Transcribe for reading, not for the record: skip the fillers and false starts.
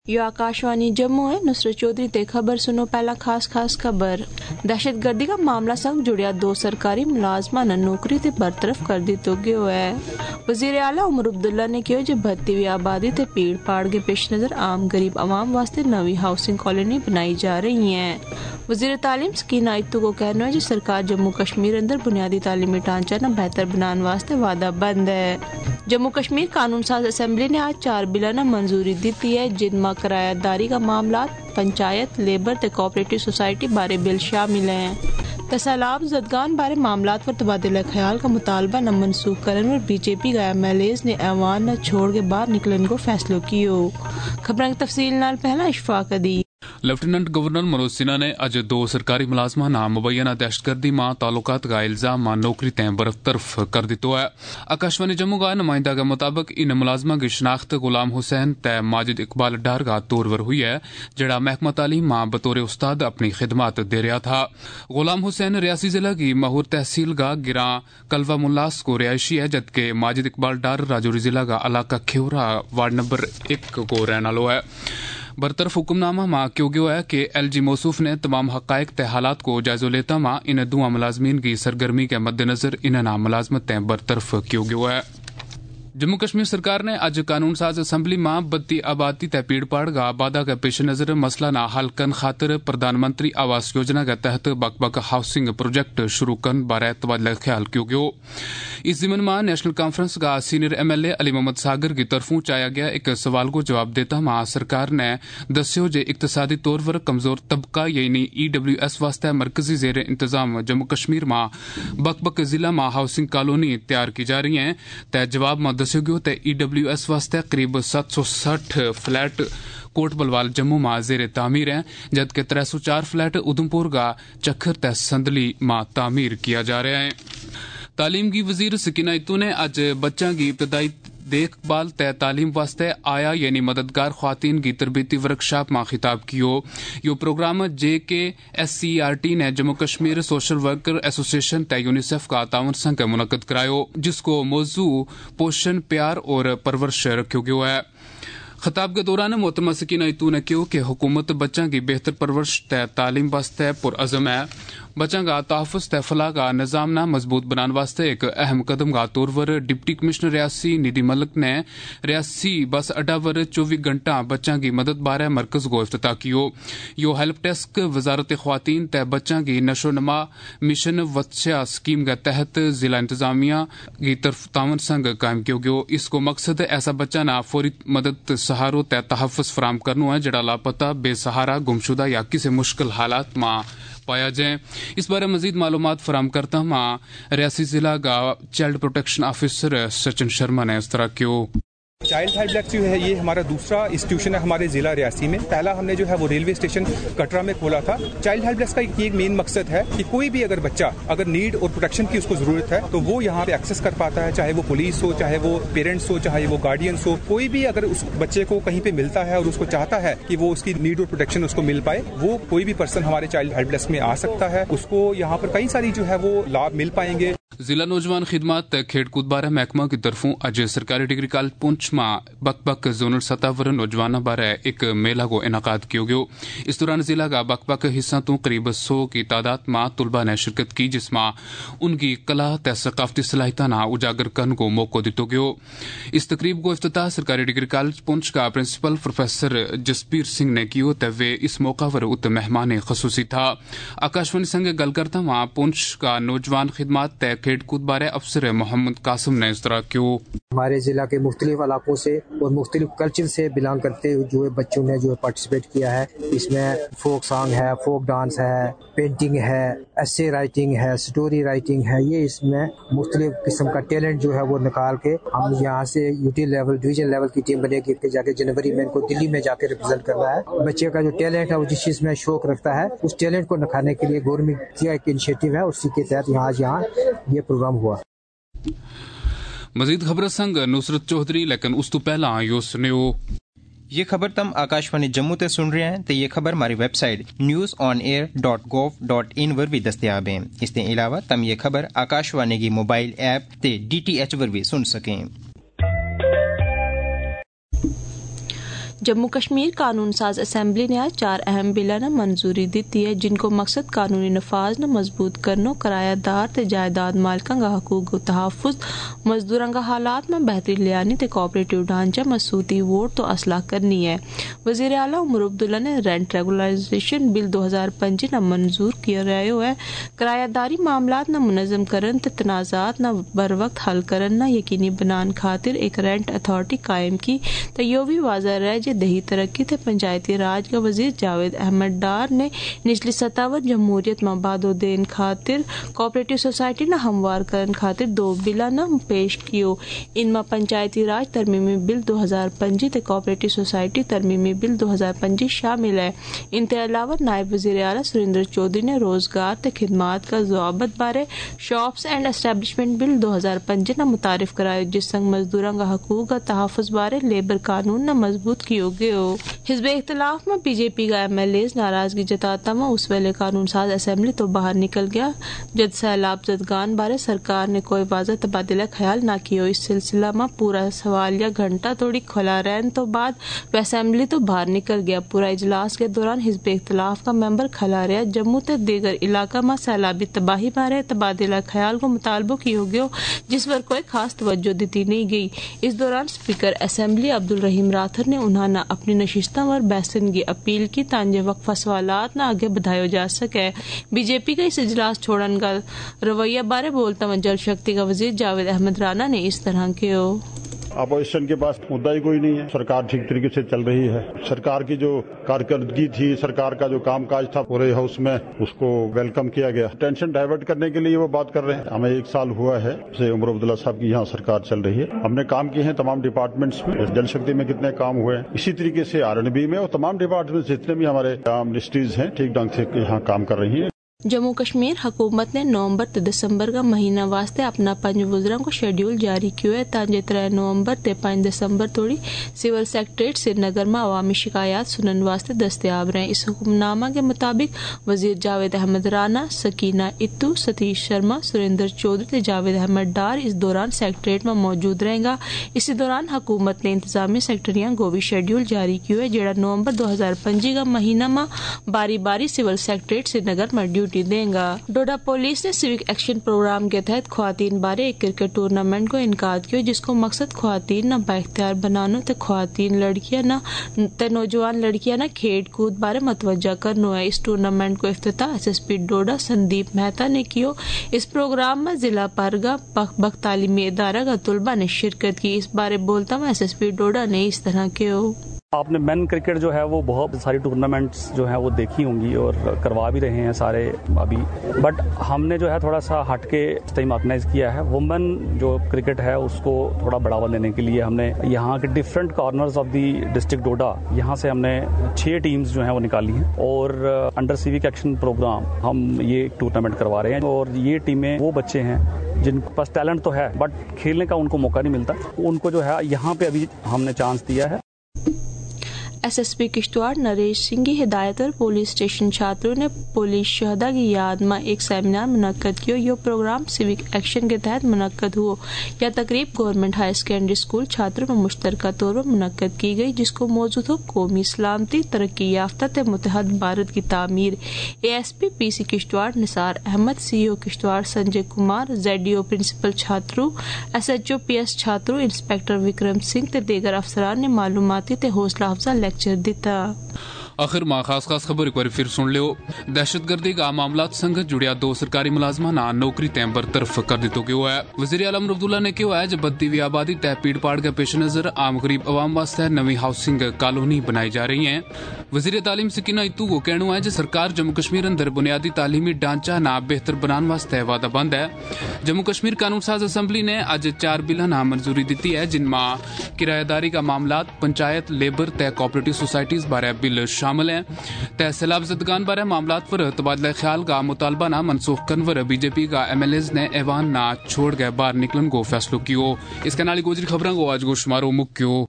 یہ آکاشوانی جموں ہے. نصرت چودھری تے خبر سنو. پہلا خاص خبر. دہشت گردی کا معاملہ سنگ جڑیا 2 سرکاری ملازمان نوکری تے برطرف کر دتو گیو ہے. وزیر اعلیٰ عمر عبداللہ نے کہا کہ بڑھتی ہوئی آبادی تے پیڑ پاڑ کے پیش نظر عام غریب عوام واسطے نوی ہاؤسنگ کالونی بنائی جا رہی ہیں. وزیر تعلیم سکینہ اتو کو کہنا ہے کہ سرکار جموں کشمیر اندر بنیادی تعلیمی ڈھانچہ نہ بہتر بنانے واسطے وعدہ بند ہے. جموں کشمیر قانون ساز اسمبلی نے آج 4 بلاں نہ منظوری دیتی ہے جن میں کرایہ داری کا معاملات، پنچایت، لیبر تے کوآپریٹو سوسائٹی بارے بل شامل ہیں. سیلاب زدگان بارے معاملات پر تبادلہ خیال کا مطالبہ نہ منسوخ کرنے پر بی جے پی کا ایم ایل ایز نے ایوان نہ چھوڑ کے باہر نکلنے کو فیصلہ کیو. خبروں کی تفصیل نال پہلا اشفاق ادی. لیفٹیننٹ گورنر منوج سنہا نے اج 2 سرکاری ملازمان مبینہ دہشت گردی ماں تعلقات کا الزام نوکری تیں برطرف کر دیتو ہے. آکاشوانی جموں کا نمائندہ کے مطابق ان ملازمہ کی شناخت غلام حسین تے ماجد اقبال ڈار کا طور پر ہوئی ہے جڑا محکمہ تعلیم ماں بطور استاد اپنی خدمات دے رہا تھا. غلام حسین ریاسی ضلع کی مہور تحصیل کا گراں کلوہ ملاس کو رہائشی ہے جبکہ ماجد اقبال ڈار راجوری ضلع کا علاقہ کھیورا وارڈ نمبر 1 کو رہنے والا ہے. برطرف حکم نامہ ماں کیوں گیا ہے کہ ایل جی موصوف نے تمام حقائق تے حالات کو جائزہ لیتا ماں ان 2 ملازمین کی سرگرمی کے مد نظر انہیں ملازمتیں برطرف کیوں گیا ہے. جموں کشمیر سرکار نے اج قانون ساز اسمبلی ماں بدتی آبادی تے پیڑ پاڑ کا آبادہ کے پیش نظر مسئلہ نہ حل کن خاطر پردھان منتری آواس یوجنا کے تحت بک ہاؤسنگ پروجیکٹ شروع کرنے بارے تبادلہ خیال کیوں گیا. اس ضمن میں نیشنل کانفرنس کا senior M L A Ali Mohammad Sagar کی طرفوں چایا گیا ایک سوال کو جواب دیتا ماں سرکار نے دسیو جے اقتصادی طور پر کمزور طبقہ یعنی ای ڈبلیو ایس واسطے مرکزی زیر انتظام جموں کشمیر میں بک ضلع میں ہاؤسنگ کالونی تیار کی جا رہی ہیں. تے جواب میں دسیو گیو تے ای ڈبلیو ایس واسطے قریب 760 فلیٹ کوٹ بلوال جموں میں زیر تعمیر ہیں جبکہ 304 فلیٹ ادھمپور کا چکھر تے سندلی میں تعمیر کیا جا رہا ہے. تعلیم کی وزیر سکینہ اتو نے اج بچوں کی ابتدائی دیکھ بھال تے تعلیم واسطے آیا یعنی مددگار خواتین کی تربیتی ورکشاپ میں خطاب کیو. یہ پروگرام جے کے ایس سی آر ٹی نے جموں کشمیر سوشل ورکر ایسوسی ایشن تے یونیسیف کا تعاون سنگ منعقد کرایو جس کو موضوع پوشن پیار اور پرورش رکھو گیا ہے. خطاب کے دوران محترمہ سکینہ اتو نے کہا کہ حکومت بچوں کی بہتر پرورش تے تعلیم واسطے پرعزم ہے. بچوں کا تحفظ تے فلاح کا نظام نہ مضبوط بنانے واسطے ایک اہم قدم کا طور پر ڈپٹی کمشنر ریاسی ندی ملک نے ریاسی بس اڈا پر 24 گھنٹہ بچوں کی مدد بارے مرکز کو افتتاح کیو. یہ ہیلپ ڈیسک وزارت خواتین تے بچوں کی نشو و نما مشن وتسیا اسکیم کے تحت ضلع انتظامیہ کی طرف تعاون سنگ قائم کیا گیا. اس کو مقصد ایسا بچہ نہ فوری مدد سہاروں تے تحفظ فراہم کرنا ہے جڑا لاپتہ بے سہارا گمشدہ یا کسی مشکل حالات میں پایا جائے. اس بارے مزید معلومات فراہم کرتا ہوں ریاسی ضلع کا child protection officer Sachin Sharma نے اس طرح کیوں. چائلڈ ہیلپ ڈیسک جو ہے یہ ہمارا دوسرا انسٹیٹیوشن ہے ہمارے ضلع ریاسی میں. پہلا ہم نے جو ہے وہ ریلوے اسٹیشن کٹرا میں کھولا تھا. چائلڈ ہیلپ ڈیسک کا ایک مین مقصد ہے کہ کوئی بھی اگر بچہ اگر نیڈ اور پروٹیکشن کی اس کو ضرورت ہے تو وہ یہاں پہ ایکسیس کر پاتا ہے, چاہے وہ پولیس ہو, چاہے وہ پیرنٹس ہو, چاہے وہ گارڈینس ہو. کوئی بھی اگر اس بچے کو کہیں پہ ملتا ہے اور اس کو چاہتا ہے کہ وہ اس کی نیڈ اور پروٹیکشن اس کو مل پائے, وہ کوئی بھی پرسن ہمارے چائلڈ ہیلپ ڈیسک میں آ سکتا ہے. اس کو یہاں پر کئی ساری جو ہے وہ لابھ مل پائیں گے. ضلع نوجوان خدمات کھیڑ کود بارے محکمہ کی طرفوں اج سرکاری ڈگری کالج پونچھ میں بک زونل سطح پر نوجوانوں بارے ایک میلہ کو انعقاد کیا گیا. اس دوران ضلع کا بک حصوں تو قریب 100 کی تعداد میں طلباء نے شرکت کی جس میں ان کی کلا تے ثقافتی صلاحیتیں اجاگر کرنے کو موقع دیتا گیا. اس تقریب کو افتتاح سرکاری ڈگری کالج پونچھ کا پرنسپل پروفیسر جسبیر سنگھ نے کیا تو وہ اس موقع پر ات مہمان خصوصی تھا. آکاشوانی سنگ گل کرتا ہوا پونچھ کا نوجوان خدمات تے کھیڑ کود بارے افسر محمد قاسم نے اس طرح کیوں. ہمارے ضلع کے مختلف علاقوں سے اور مختلف کلچر سے بلانگ کرتے ہوئے جو بچوں نے جو پارٹیسپیٹ کیا ہے. اس میں فوک سانگ ہے, فوک ڈانس ہے, پینٹنگ ہے, ایسے رائٹنگ ہے, سٹوری رائٹنگ ہے. یہ اس میں مختلف قسم کا ٹیلنٹ جو ہے وہ نکال کے ہم یہاں سے یوٹی لیول ڈویژن لیول کی ٹیم بنے گی کہ جا کے جنوری میں ان کو دلی میں جا کے ریپرزینٹ کرنا ہے. بچے کا جو ٹیلنٹ ہے وہ جس چیز میں شوق رکھتا ہے اس ٹیلنٹ کو نکھارنے کے لیے گورنمنٹ کا ایک انیشیٹو ہے, اسی کے تحت یہاں یہ پروگرام ہوا. مزید خبر سنگ نصرت چودھری لیکن اس تو پہلا یو سنیو. یہ خبر تم آکاشوانی جموں تے سن رہے ہیں تو یہ خبر ہماری ویب سائٹ news.on-air.gov.in پر بھی دستیاب ہیں. اس کے علاوہ تم یہ خبر آکاشوانی کی موبائل ایپ تے DTH پر بھی سن سکیں. جموں کشمیر قانون ساز اسمبلی نے آج 4 اہم بلوں نے منظوری دیتی ہے جن کو مقصد قانونی نفاذ نہ مضبوط کرنا، کرایہ دار تے جائیداد مالکاں کا حقوق و تحفظ، مزدوراں کا حالات میں بہتری لیانی تے کوآپریٹیو ڈھانچہ مسوتی ووٹ تو اصلاح کرنی ہے۔ وزیر اعلیٰ عمر عبداللہ نے رینٹ ریگولائزیشن بل 2025 نہ منظور کیا رہے ہوئے کرایہ داری معاملات نہ منظم کرن تے تنازعات نہ بر وقت حل کرن نہ یقینی بنان خاطر ایک رینٹ اتھارٹی قائم کی تے یہ بھی واضح رہے دیہی ترقی تے پنچایتی راج کا وزیر جاوید احمد ڈار نے نچلی سطح پر جمہوریت میں بادو دین خاطر کوآپریٹیو سوسائٹی نہ ہموار کرن خاطر 2 بلاں نہ پیش کیو۔ ان میں پنچایتی راج ترمیمی بل 2025 تے کوآپریٹیو سوسائٹی ترمیمی بل 2025 شامل ہے۔ ان کے علاوہ نائب وزیر اعلیٰ سریندر چودھری نے روزگار تے خدمات کا ضوابط بارے شاپس اینڈ اسٹیبلشمنٹ بل 2025 نہ متعارف کرایا جس سنگ مزدوراں کا حقوق کا تحفظ بارے لیبر قانون نہ مضبوط کیو گئے ہو۔ حزب اختلاف میں بی جے پی کا ایم ایل ایز ناراضگی جتاتا میں اس ویلے قانون ساز اسمبلی تو باہر نکل گیا جد سیلاب زدگان بارے سرکار نے کوئی واضح تبادلہ خیال نہ کیا۔ اس سلسلہ میں پورا سوالیہ گھنٹہ توڑی کھلا رہن تو بعد وہ اسمبلی تو باہر نکل گیا۔ پورا اجلاس کے دوران حزب اختلاف کا ممبر کھلا رہا جموں تے دیگر علاقہ میں سیلابی تباہی بارے تبادلہ خیال کو مطالبہ کیا گیا جس پر کوئی خاص توجہ دیتی نہیں گئی۔ اس دوران اسپیکر اسمبلی عبدالرحیم راتھر نے انہوں نے اپنی نشستوں پر بحثن کی اپیل کی تانجے وقفہ سوالات نہ آگے بڑھایا جا سکے۔ بی جے پی کا اس اجلاس چھوڑن کا رویہ بارے بولتا ہوا جل شکتی کا وزیر جاوید احمد رانا نے اس طرح کیا۔ اپوزیشن کے پاس مدعا ہی کوئی نہیں ہے، سرکار ٹھیک طریقے سے چل رہی ہے، سرکار کی جو کارکردگی تھی، سرکار کا جو کام کاج تھا پورے ہاؤس میں اس کو ویلکم کیا گیا۔ ٹینشن ڈائیورٹ کرنے کے لیے وہ بات کر رہے ہیں۔ ہمیں 1 سال ہوا ہے سے عمر عبداللہ صاحب کی یہاں سرکار چل رہی ہے، ہم نے کام کیے ہیں تمام ڈپارٹمنٹس میں، جل شکتی میں کتنے کام ہوئے ہیں، اسی طریقے سے R&B میں اور تمام ڈپارٹمنٹس جتنے بھی ہمارے منسٹریز ہیں ٹھیک ڈھنگ سے یہاں کام کر رہی ہیں۔ جموں کشمیر حکومت نے نومبر تے دسمبر کا مہینہ واسطے اپنا 5 وزراء کو شیڈول جاری کیا ہے تاکہ 3 نومبر تے 5 دسمبر توڑی سول سیکریٹریٹ سری نگر میں عوامی شکایات سنن واسطے دستیاب رہیں۔ اس حکم نامہ کے مطابق وزیر جاوید احمد رانا، سکینہ اتو، ستیش شرما، سریندر چودھری تے جاوید احمد ڈار اس دوران سیکریٹریٹ میں موجود رہیں گا۔ اسی دوران حکومت نے انتظامی سیکٹریاں کو بھی شیڈول جاری کیا ہے جڑا نومبر 2025 کا مہینہ میں باری باری سول سیکریٹریٹ سری نگر میں ڈیوٹی دیں گا۔ ڈوڈا پولیس نے سیوک ایکشن پروگرام کے تحت خواتین بارے ایک کرکٹ ٹورنامنٹ کو انعقاد کیا جس کو مقصد خواتین نہ بااختیار بنانا تے خواتین لڑکیاں نہ تے نوجوان لڑکیاں نہ کھیل کود بارے متوجہ کرنا ہے۔ اس ٹورنامنٹ کو افتتاح SSP ڈوڈا سندیپ مہتا نے کیا۔ اس پروگرام میں ضلع پرگا بخ تعلیمی ادارہ کا طلبہ نے شرکت کی۔ اس بارے بولتا ہوا SSP ڈوڈا نے اس طرح کیا۔ آپ نے مین کرکٹ جو ہے وہ بہت ساری ٹورنامنٹس جو ہیں وہ دیکھی ہوں گی اور کروا بھی رہے ہیں سارے ابھی، بٹ ہم نے جو ہے تھوڑا سا ہٹ کے اس ٹائم آرگنائز کیا ہے وومن جو کرکٹ ہے اس کو تھوڑا بڑھاوا دینے کے لیے۔ ہم نے یہاں کے different corners of the district Doda یہاں سے ہم نے 6 ٹیمز جو ہیں وہ نکالی ہیں اور انڈر سیوک ایکشن پروگرام ہم یہ ٹورنامنٹ کروا رہے ہیں اور یہ ٹیمیں وہ بچے ہیں جن کے پاس ٹیلنٹ تو ہے بٹ کھیلنے کا ان کو موقع نہیں ملتا، ان کو جو ہے یہاں پہ ابھی ہم نے چانس دیا ہے۔ SSP کشتواڑ نریش سنگھ کی ہدایت پر پولیس اسٹیشن چھاتروں نے پولیس شہدا کی یاد میں ایک سیمینار منعقد کیا۔ یہ پروگرام سیوک ایکشن کے تحت منعقد ہوا۔ یہ تقریب گورنمنٹ ہائی سیکنڈری اسکول چھاتروں میں مشترکہ طور پر منعقد کی گئی جس کو موضوع ہو قومی سلامتی، ترقی یافتہ تے متحد بھارت کی تعمیر۔ ASP PC Kishtwar Nisar Ahmad, CO Kishtwar Sanjay Kumar, ZDO principal Chatroo, SHO PS Chatroo, inspector Vikram Singh تے دیگر افسران نے معلوماتی تے حوصلہ افزا لیکچر دیتا۔ آخر میں خاص خبر ایک بار پھر سن لو۔ دہشت گردی کا معاملات سنگ جڑیا 2 سرکاری ملازمان نوکری تیں برطرف کر دیتو گیا ہے۔ وزیر اعلیٰ عمر عبداللہ نے کہا ہے جب بدتی ہوئی آبادی تہ پیڑ پاڑ کے پیش نظر عام غریب عوام واسطے نئی ہاؤسنگ کالونی بنائی جا رہی ہیں۔ وزیر تعلیم سکینہ اتو کو کہنا ہے کہ سرکار جموں کشمیر اندر بنیادی تعلیمی ڈھانچہ نہ بہتر بنان واسطے وعدہ بند ہے۔ جموں کشمیر قانون ساز اسمبلی نے اج 4 بلاں نہ منظوری دیتی ہے جن میں کرایہ داری کا معاملات، پنچایت، لیبر تے کوآپریٹیو سوسائٹیز بارے بل شامل ہیں۔ سیلاب زدگان بارے معاملات پر تبادلہ خیال کا مطالبہ نہ منسوخ کنور BJP کا MLAs نے ایوان نہ چھوڑ گئے باہر نکلن کو فیصلو کیو۔ اس کے نالی گوجری خبروں کو آج گو شمارو مکیو۔